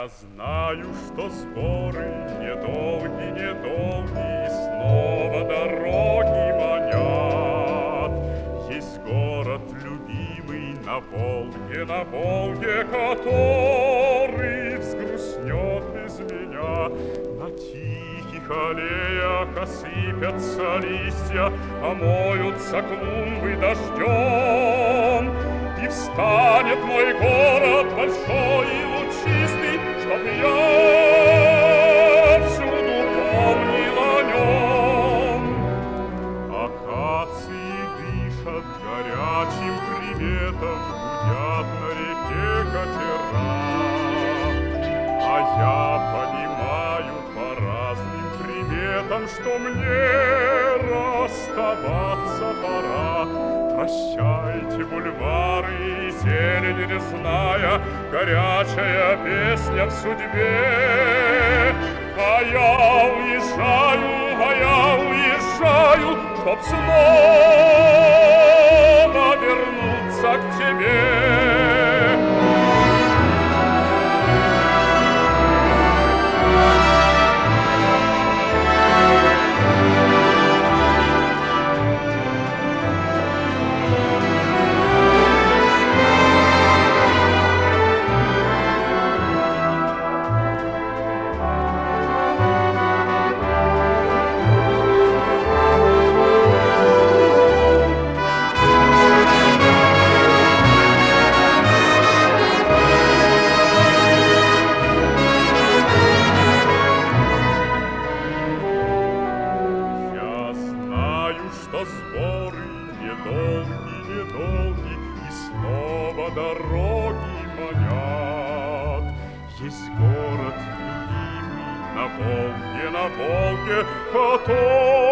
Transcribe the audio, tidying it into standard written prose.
Я знаю, что сборы недолгие, и снова дороги манят. Есть город любимый на Волге, который взгрустнет без меня. На тихих аллеях осыпятся листья, омоются клумбы дождем, и встанет мой город большой и лучистый, чтоб я всюду помнил о нем. Акации дышат горячим приветом, гудят на реке катера, а я понимаю по разным приметам, что мне расставаться пора. Прощайте, бульвары и зелень лесная, горячая песня в судьбе. А я уезжаю, чтоб снова вернуться к тебе. Что сборы недолги, и снова дороги манят. Есть город любимый на Волге, который